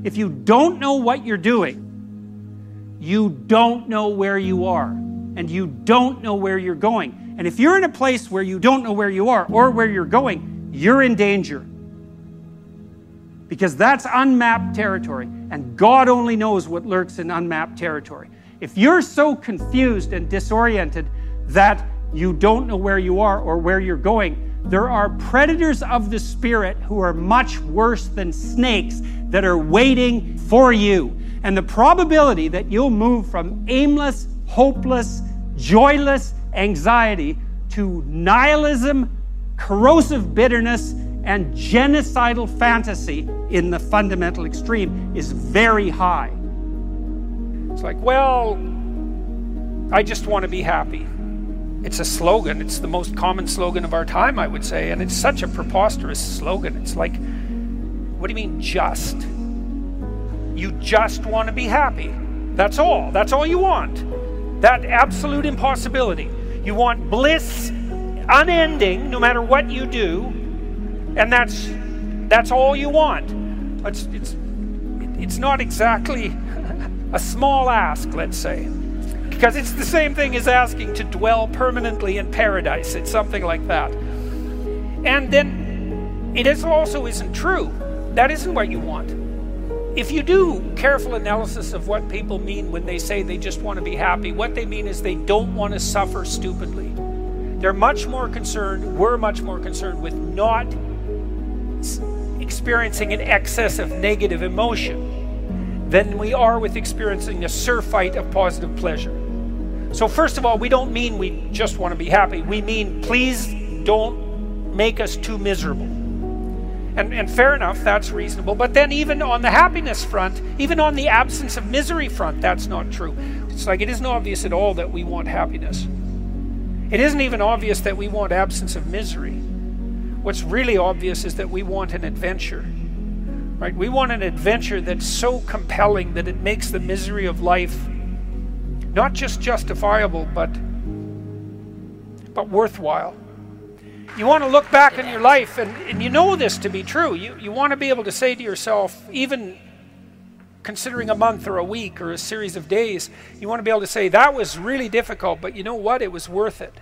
If you don't know what you're doing, you don't know where you are, and you don't know where you're going. And if you're in a place where you don't know where you are or where you're going, you're in danger. Because that's unmapped territory, and God only knows what lurks in unmapped territory. If you're so confused and disoriented that you don't know where you are or where you're going, there are predators of the spirit who are much worse than snakes that are waiting for you. And the probability that you'll move from aimless, hopeless, joyless anxiety to nihilism, corrosive bitterness, and genocidal fantasy in the fundamental extreme is very high. It's like, well, I just want to be happy. It's a slogan. It's the most common slogan of our time, I would say, and it's such a preposterous slogan. It's like, what do you mean just? You just want to be happy. That's all. That's all you want. That absolute impossibility. You want bliss unending no matter what you do, and that's all you want. It's not exactly a small ask, let's say, because it's the same thing as asking to dwell permanently in paradise. It's something like that. And then it also isn't true. That isn't what you want. If you do careful analysis of what people mean when they say they just want to be happy, what they mean is they don't want to suffer stupidly. We're much more concerned with not experiencing an excess of negative emotion than we are with experiencing a surfeit of positive pleasure. So first of all, we don't mean we just want to be happy. We mean, please don't make us too miserable. And fair enough, that's reasonable. But then even on the happiness front, even on the absence of misery front, that's not true. It's like it isn't obvious at all that we want happiness. It isn't even obvious that we want absence of misery. What's really obvious is that we want an adventure. Right? We want an adventure that's so compelling that it makes the misery of life not just justifiable, but worthwhile. You want to look back on your life, and you know this to be true. You want to be able to say to yourself, even considering a month or a week or a series of days, you want to be able to say, that was really difficult, but you know what? It was worth it.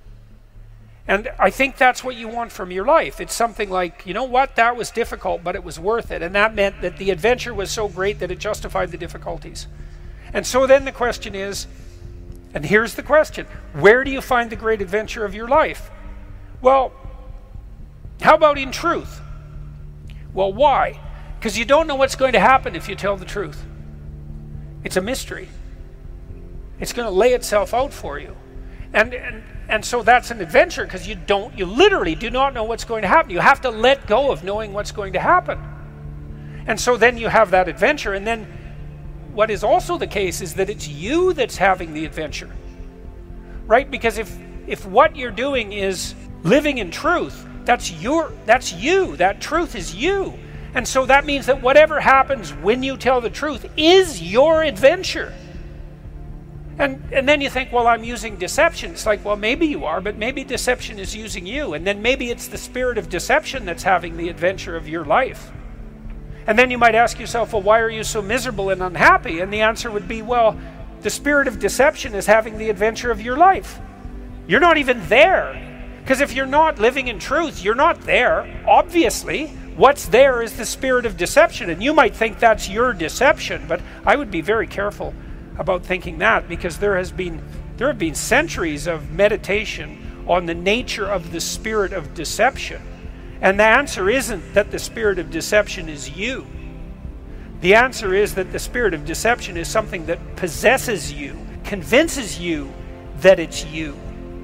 And I think that's what you want from your life. It's something like, you know what? That was difficult, but it was worth it. And that meant that the adventure was so great that it justified the difficulties. And so then the question is, and here's the question, where do you find the great adventure of your life? Well, how about in truth? Well, why? Because you don't know what's going to happen if you tell the truth. It's a mystery. It's going to lay itself out for you. And so that's an adventure, because you literally do not know what's going to happen. You have to let go of knowing what's going to happen. And so then you have that adventure, and then what is also the case is that it's you that's having the adventure. Right? Because if what you're doing is living in truth, that's you. That truth is you. And so that means that whatever happens when you tell the truth is your adventure. And then you think, well, I'm using deception. It's like, well, maybe you are, but maybe deception is using you. And then maybe it's the spirit of deception that's having the adventure of your life. And then you might ask yourself, well, why are you so miserable and unhappy? And the answer would be, well, the spirit of deception is having the adventure of your life. You're not even there. Because if you're not living in truth, you're not there. Obviously, what's there is the spirit of deception. And you might think that's your deception, but I would be very careful about thinking that, because there have been centuries of meditation on the nature of the spirit of deception. And the answer isn't that the spirit of deception is you. The answer is that the spirit of deception is something that possesses you, convinces you that it's you.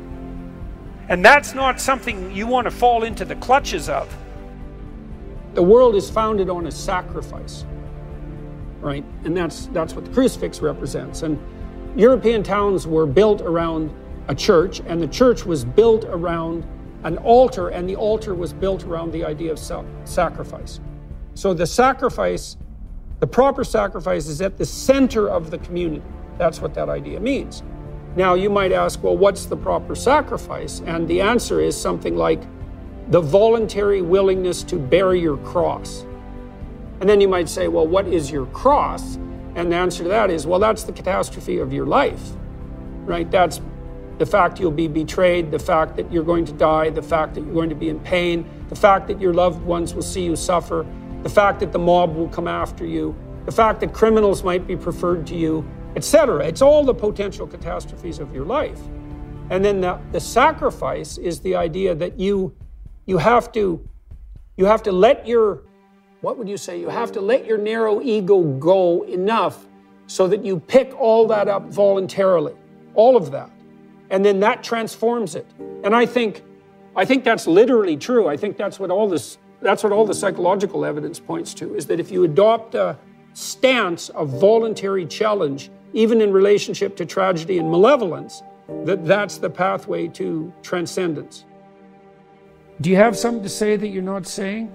And that's not something you want to fall into the clutches of. The world is founded on a sacrifice, right? And that's what the crucifix represents. And European towns were built around a church, and the church was built around an altar, and the altar was built around the idea of sacrifice. So the sacrifice, the proper sacrifice, is at the center of the community. That's what that idea means. Now, you might ask, well, what's the proper sacrifice? And the answer is something like the voluntary willingness to bear your cross. And then you might say, well, what is your cross? And the answer to that is, well, that's the catastrophe of your life, right? That's the fact you'll be betrayed, the fact that you're going to die, the fact that you're going to be in pain, the fact that your loved ones will see you suffer, the fact that the mob will come after you, the fact that criminals might be preferred to you, etc. It's all the potential catastrophes of your life. And then the sacrifice is the idea that you have to let your, what would you say? You have to let your narrow ego go enough so that you pick all that up voluntarily, all of that. And then that transforms it. And I think that's literally true. I think that's what all the psychological evidence points to, is that if you adopt a stance of voluntary challenge, even in relationship to tragedy and malevolence, that's the pathway to transcendence. Do you have something to say that you're not saying?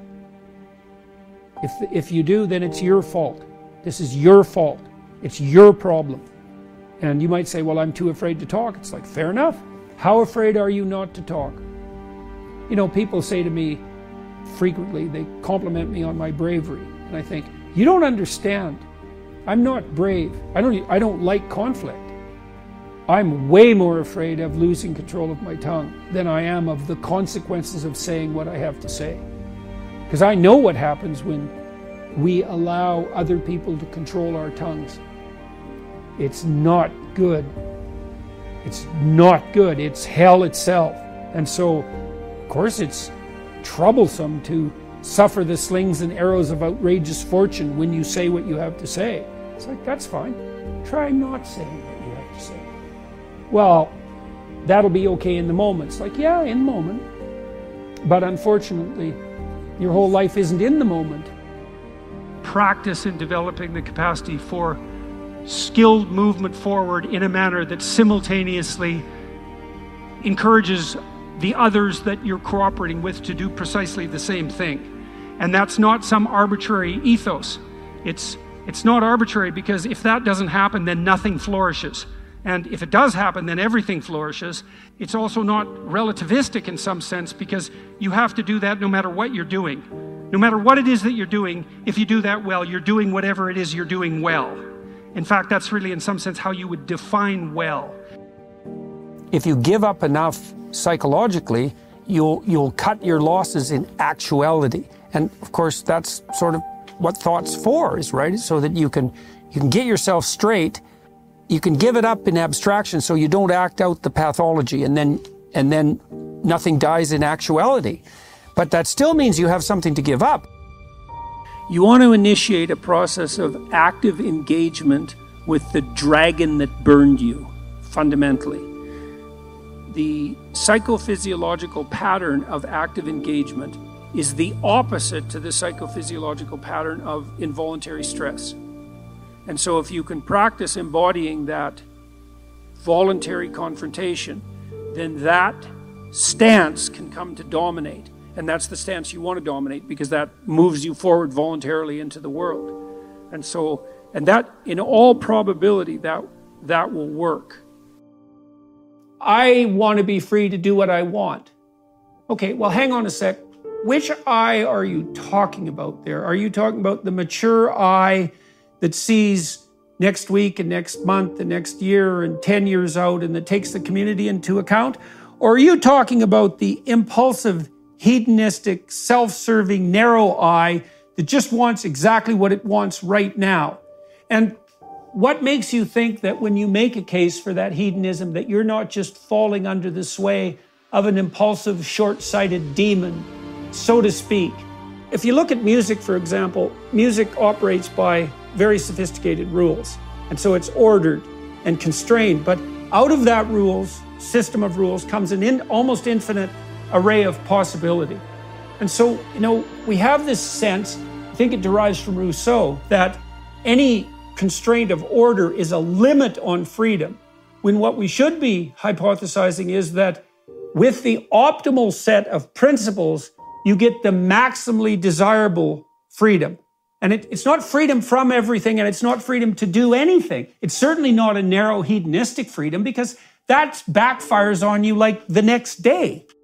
If you do, then it's your fault. This is your fault. It's your problem. And you might say, well, I'm too afraid to talk. It's like, fair enough. How afraid are you not to talk? You know, people say to me frequently, they compliment me on my bravery. And I think, you don't understand. I'm not brave. I don't like conflict. I'm way more afraid of losing control of my tongue than I am of the consequences of saying what I have to say. Because I know what happens when we allow other people to control our tongues. It's not good. It's not good. It's hell itself. And so, of course, it's troublesome to suffer the slings and arrows of outrageous fortune when you say what you have to say. It's like, that's fine. Try not saying what you have to say. Well, that'll be okay in the moment. It's like, yeah, in the moment. But unfortunately, your whole life isn't in the moment. Practice in developing the capacity for skilled movement forward in a manner that simultaneously encourages the others that you're cooperating with to do precisely the same thing. And that's not some arbitrary ethos. It's not arbitrary, because if that doesn't happen, then nothing flourishes. And if it does happen, then everything flourishes. It's also not relativistic in some sense, because you have to do that no matter what you're doing. No matter what it is that you're doing, if you do that well, you're doing whatever it is you're doing well. In fact, that's really in some sense how you would define well. If you give up enough psychologically, you'll cut your losses in actuality. And of course, that's sort of what thought's for, is right, so that you can get yourself straight. You can give it up in abstraction, so you don't act out the pathology, and then nothing dies in actuality. But that still means you have something to give up. You want to initiate a process of active engagement with the dragon that burned you, fundamentally. The psychophysiological pattern of active engagement is the opposite to the psychophysiological pattern of involuntary stress. And so if you can practice embodying that voluntary confrontation, then that stance can come to dominate. And that's the stance you want to dominate, because that moves you forward voluntarily into the world. And that, in all probability, that will work. I want to be free to do what I want. Okay, well, hang on a sec. Which I are you talking about there? Are you talking about the mature I that sees next week and next month and next year and 10 years out and that takes the community into account? Or are you talking about the impulsive, hedonistic, self-serving, narrow I that just wants exactly what it wants right now? And what makes you think that when you make a case for that hedonism, that you're not just falling under the sway of an impulsive, short-sighted demon, so to speak? If you look at music, for example, music operates by very sophisticated rules. And so it's ordered and constrained. But out of that system of rules comes an almost infinite array of possibility. And so, we have this sense, I think it derives from Rousseau, that any constraint of order is a limit on freedom, when what we should be hypothesizing is that with the optimal set of principles, you get the maximally desirable freedom. And it's not freedom from everything, and it's not freedom to do anything. It's certainly not a narrow hedonistic freedom, because that backfires on you like the next day.